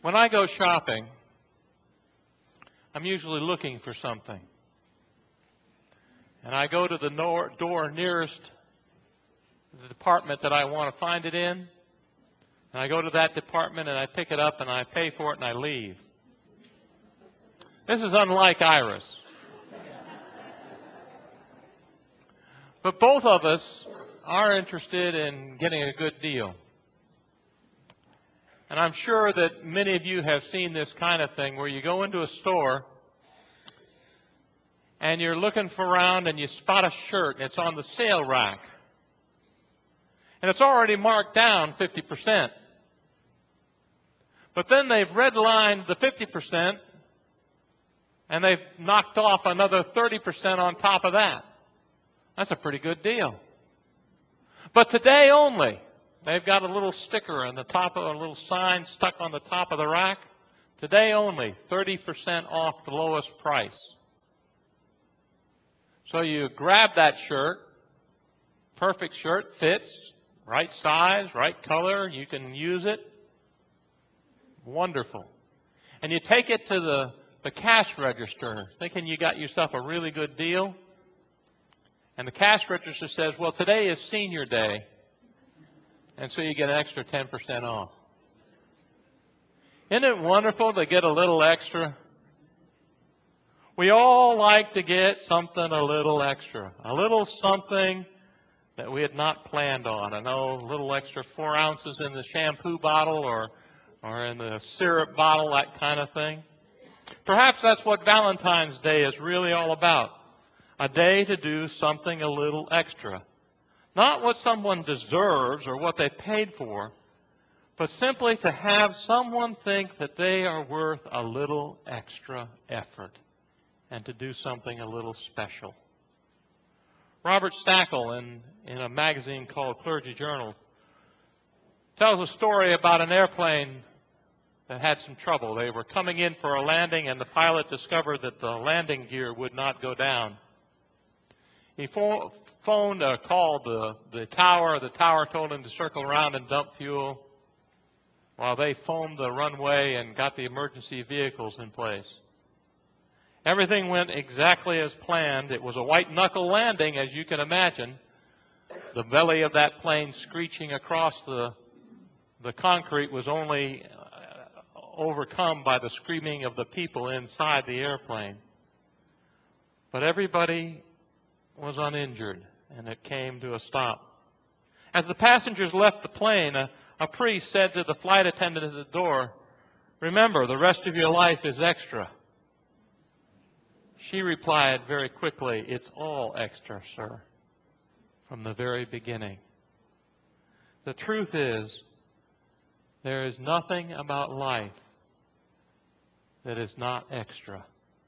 When I go shopping, I'm usually looking for something. And I go to the door nearest the department that I want to find it in. And I go to that department and I pick it up and I pay for it and I leave. This is unlike Iris. But both of us are interested in getting a good deal. And I'm sure that many of you have seen this kind of thing where you go into a store and you're looking for around and you spot a shirt and it's on the sale rack. And it's already marked down 50%. But then they've redlined the 50% and they've knocked off another 30% on top of that. That's a pretty good deal. But today only, they've got a little sticker on the top of a little sign stuck on the top of the rack. Today only, 30% off the lowest price. So you grab that shirt, perfect shirt, fits, right size, right color, you can use it. Wonderful. And you take it to the cash register, thinking you got yourself a really good deal. And the cash register says, well, today is senior day. And so you get an extra 10% off. Isn't it wonderful to get a little extra? We all like to get something a little extra. A little something that we had not planned on. I know a little extra 4 ounces in the shampoo bottle or in the syrup bottle, that kind of thing. Perhaps that's what Valentine's Day is really all about. A day to do something a little extra. Not what someone deserves or what they paid for, but simply to have someone think that they are worth a little extra effort and to do something a little special. Robert Stackle, in a magazine called Clergy Journal, tells a story about an airplane that had some trouble. They were coming in for a landing, and the pilot discovered that the landing gear would not go down. He called the tower. The tower told him to circle around and dump fuel while they foamed the runway and got the emergency vehicles in place. Everything went exactly as planned. It was a white-knuckle landing, as you can imagine. The belly of that plane screeching across the concrete was only overcome by the screaming of the people inside the airplane. But everybody was uninjured, and it came to a stop. As the passengers left the plane, a priest said to the flight attendant at the door, "Remember, the rest of your life is extra." She replied very quickly, "It's all extra, sir, from the very beginning." The truth is, there is nothing about life that is not extra.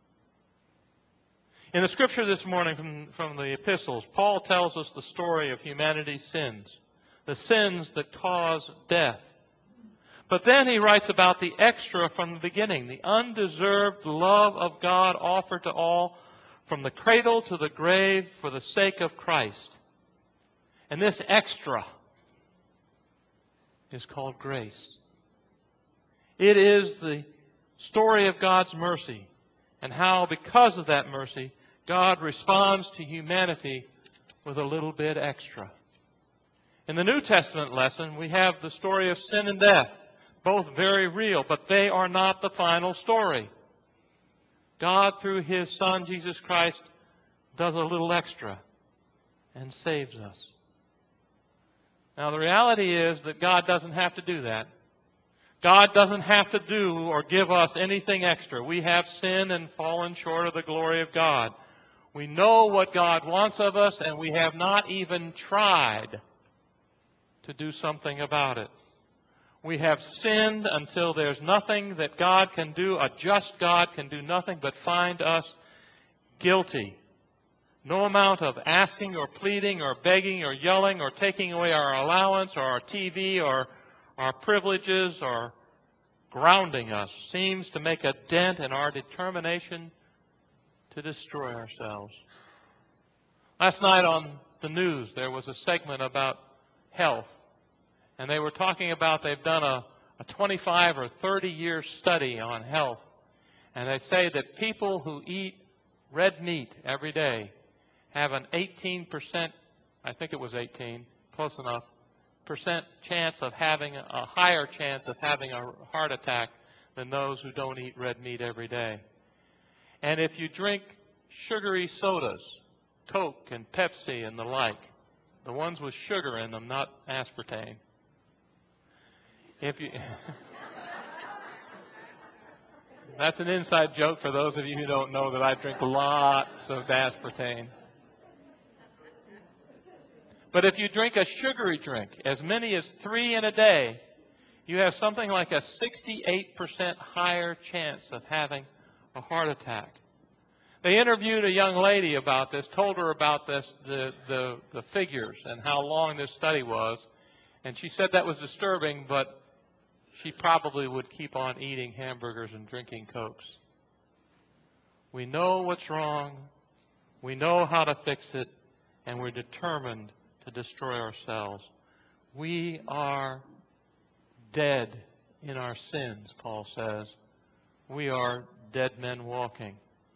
In the scripture this morning from the epistles, Paul tells us the story of humanity's sins, the sins that cause death. But then he writes about the extra from the beginning, the undeserved love of God offered to all from the cradle to the grave for the sake of Christ. And this extra is called grace. It is the story of God's mercy and how, because of that mercy, God responds to humanity with a little bit extra. In the New Testament lesson, we have the story of sin and death, both very real, but they are not the final story. God, through His Son, Jesus Christ, does a little extra and saves us. Now, the reality is that God doesn't have to do that. God doesn't have to do or give us anything extra. We have sinned and fallen short of the glory of God. We know what God wants of us, and we have not even tried to do something about it. We have sinned until there's nothing that God can do. A just God can do nothing but find us guilty. No amount of asking or pleading or begging or yelling or taking away our allowance or our TV or our privileges or grounding us seems to make a dent in our determination to destroy ourselves. Last night on the news, there was a segment about health. And they were talking about they've done a 25 or 30-year study on health, and they say that people who eat red meat every day have an 18%, I think it was 18, close enough, percent chance of having a higher chance of having a heart attack than those who don't eat red meat every day. And if you drink sugary sodas, Coke and Pepsi and the like, the ones with sugar in them, not aspartame. If you That's an inside joke for those of you who don't know that I drink lots of aspartame. But if you drink a sugary drink, as many as 3 in a day, you have something like a 68% higher chance of having a heart attack. They interviewed a young lady about this, told her about this, the figures and how long this study was, and she said that was disturbing, but she probably would keep on eating hamburgers and drinking Cokes. We know what's wrong, we know how to fix it, and we're determined to destroy ourselves. We are dead in our sins, Paul says. We are dead men walking.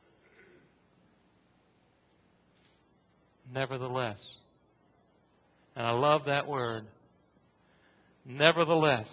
Nevertheless, and I love that word, nevertheless,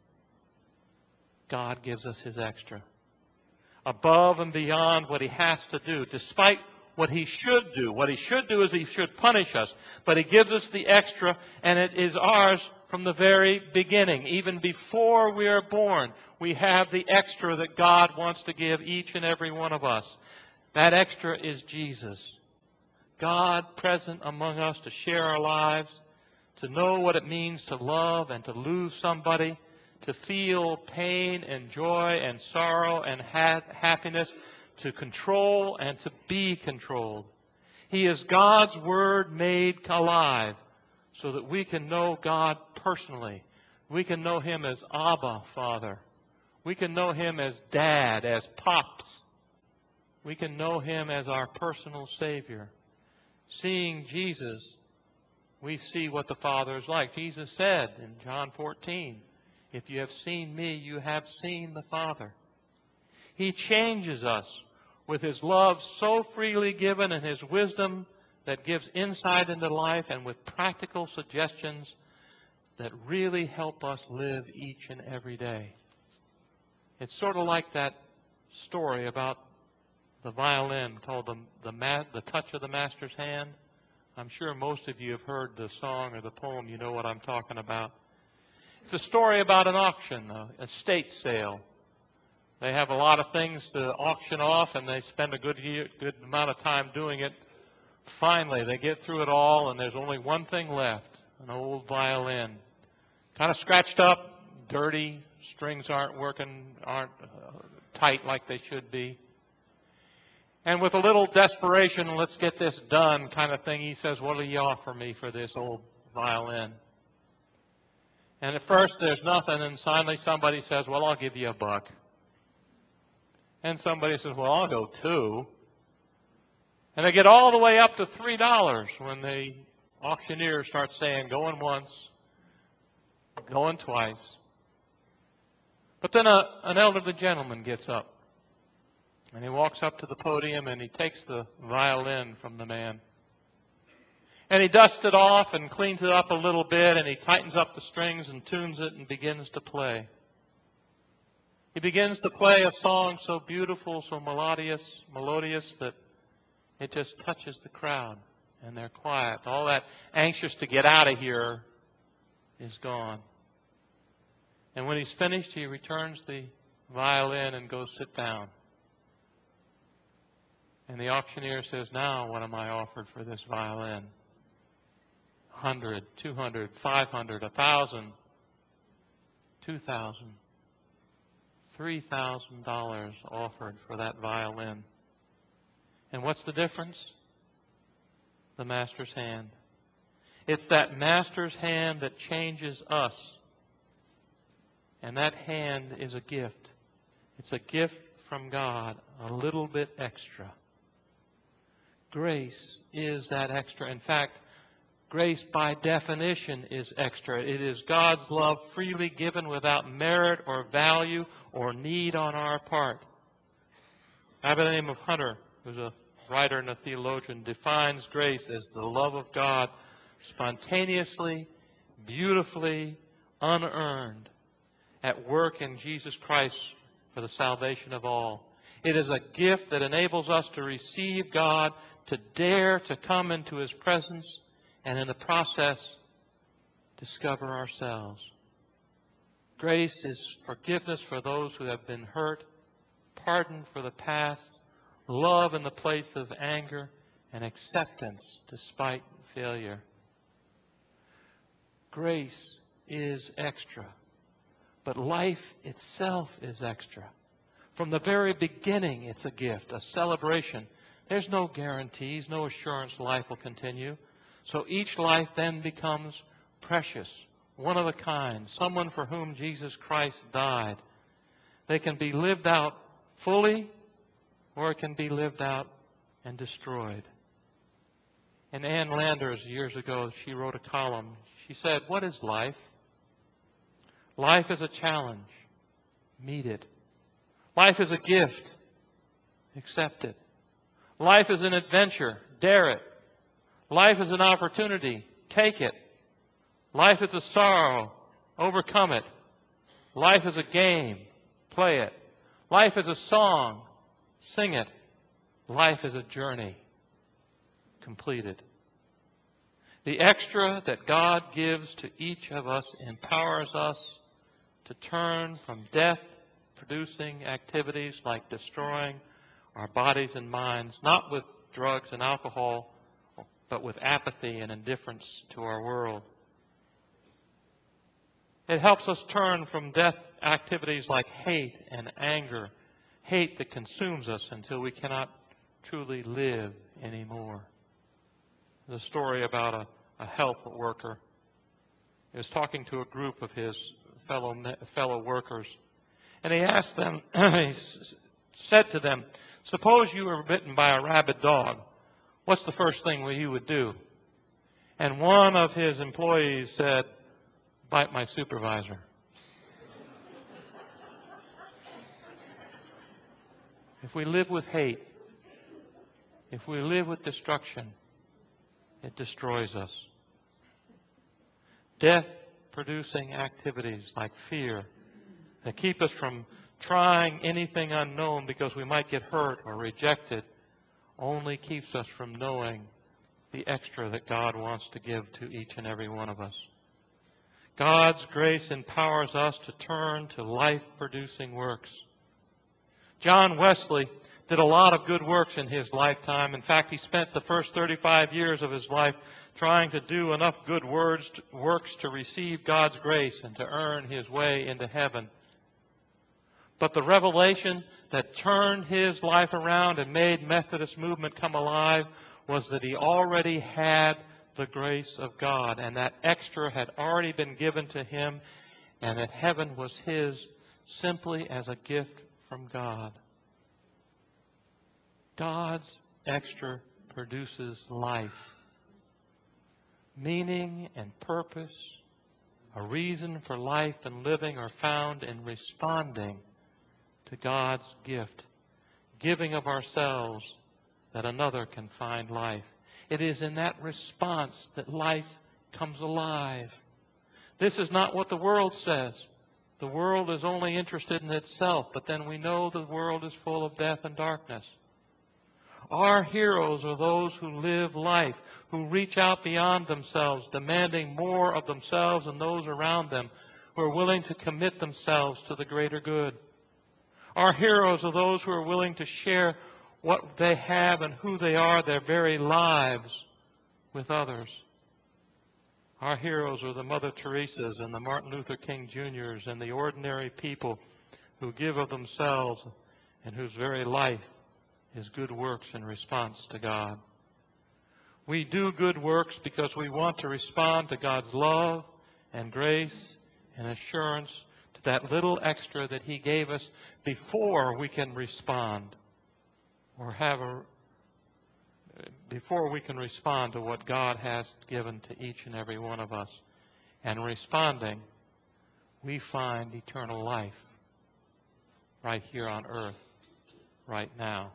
God gives us His extra. Above and beyond what He has to do, despite what He should do. What He should do is He should punish us, but He gives us the extra, and it is ours from the very beginning. Even before we are born, we have the extra that God wants to give each and every one of us. That extra is Jesus. God present among us to share our lives, to know what it means to love and to lose somebody, to feel pain and joy and sorrow and happiness, to control and to be controlled. He is God's Word made alive so that we can know God personally. We can know Him as Abba, Father. We can know Him as Dad, as Pops. We can know Him as our personal Savior. Seeing Jesus, we see what the Father is like. Jesus said in John 14, "If you have seen me, you have seen the Father." He changes us with His love so freely given and His wisdom that gives insight into life, and with practical suggestions that really help us live each and every day. It's sort of like that story about the violin called The Touch of the Master's Hand. I'm sure most of you have heard the song or the poem. You know what I'm talking about. It's a story about an auction, an estate sale. They have a lot of things to auction off, and they spend a good amount of time doing it. Finally, they get through it all, and there's only one thing left, an old violin. Kind of scratched up, dirty, strings aren't working, aren't tight like they should be. And with a little desperation, let's get this done kind of thing, he says, "What will you offer me for this old violin?" And at first there's nothing, and finally somebody says, "Well, I'll give you $1." And somebody says, "Well, I'll go $2." And they get all the way up to $3 when the auctioneer starts saying, "Going once, going twice." But then an elderly gentleman gets up. And he walks up to the podium and he takes the violin from the man. And he dusts it off and cleans it up a little bit, and he tightens up the strings and tunes it and begins to play. He begins to play a song so beautiful, so melodious that it just touches the crowd, and they're quiet. All that anxious to get out of here is gone. And when he's finished, he returns the violin and goes sit down. And the auctioneer says, "Now what am I offered for this violin?" 100, 200, 500, 1,000, 2,000, $3,000 offered for that violin. And what's the difference? The Master's hand. It's that Master's hand that changes us. And that hand is a gift. It's a gift from God, a little bit extra. Grace is that extra. In fact, Grace, by definition, is extra. It is God's love freely given without merit or value or need on our part. A guy by the name of Hunter, who's a writer and a theologian, defines grace as the love of God spontaneously, beautifully, unearned, at work in Jesus Christ for the salvation of all. It is a gift that enables us to receive God, to dare to come into His presence, and in the process, discover ourselves. Grace is forgiveness for those who have been hurt, pardon for the past, love in the place of anger, and acceptance despite failure. Grace is extra, but life itself is extra. From the very beginning, it's a gift, a celebration. There's no guarantees, no assurance life will continue. So each life then becomes precious, one of a kind, someone for whom Jesus Christ died. They can be lived out fully, or it can be lived out and destroyed. And Ann Landers, years ago, she wrote a column. She said, "What is life? Life is a challenge. Meet it. Life is a gift. Accept it. Life is an adventure. Dare it. Life is an opportunity. Take it. Life is a sorrow. Overcome it. Life is a game. Play it. Life is a song. Sing it. Life is a journey. Complete it." The extra that God gives to each of us empowers us to turn from death-producing activities like destroying our bodies and minds, not with drugs and alcohol, but with apathy and indifference to our world. It helps us turn from death activities like hate and anger, hate that consumes us until we cannot truly live anymore. There's a story about a health worker. He was talking to a group of his fellow workers, and he asked them, he said to them, "Suppose you were bitten by a rabid dog. What's the first thing you would do?" And one of his employees said, "Bite my supervisor." If we live with hate, if we live with destruction, it destroys us. Death-producing activities like fear that keep us from trying anything unknown because we might get hurt or rejected only keeps us from knowing the extra that God wants to give to each and every one of us. God's grace empowers us to turn to life-producing works. John Wesley did a lot of good works in his lifetime. In fact, he spent the first 35 years of his life trying to do enough good works to receive God's grace and to earn his way into heaven. But the revelation that turned his life around and made Methodist movement come alive was that he already had the grace of God, and that extra had already been given to him, and that heaven was his simply as a gift from God. God's extra produces life. Meaning and purpose, a reason for life and living are found in responding to God's gift, giving of ourselves that another can find life. It is in that response that life comes alive. This is not what the world says. The world is only interested in itself, but then we know the world is full of death and darkness. Our heroes are those who live life, who reach out beyond themselves, demanding more of themselves and those around them, who are willing to commit themselves to the greater good. Our heroes are those who are willing to share what they have and who they are, their very lives, with others. Our heroes are the Mother Teresas and the Martin Luther King Jr.'s and the ordinary people who give of themselves and whose very life is good works in response to God. We do good works because we want to respond to God's love and grace and assurance, to that little extra that He gave us before we can respond or have before we can respond to what God has given to each and every one of us. And responding, we find eternal life right here on earth, right now.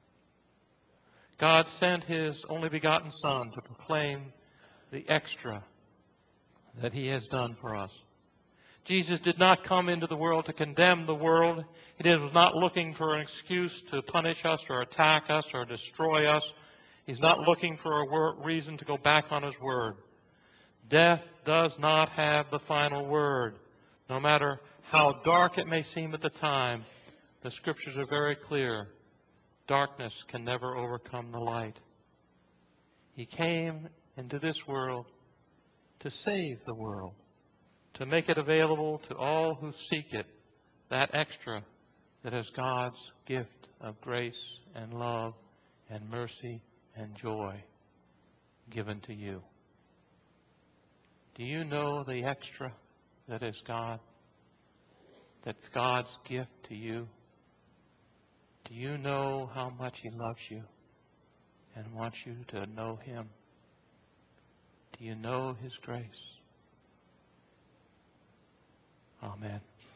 God sent His only begotten Son to proclaim the extra that He has done for us. Jesus did not come into the world to condemn the world. He was not looking for an excuse to punish us or attack us or destroy us. He's not looking for a reason to go back on His word. Death does not have the final word. No matter how dark it may seem at the time, the Scriptures are very clear. Darkness can never overcome the light. He came into this world to save the world, to make it available to all who seek it, that extra that is God's gift of grace and love and mercy and joy given to you. Do you know the extra that is God? That's God's gift to you? Do you know how much He loves you and wants you to know Him? Do you know His grace? Amen.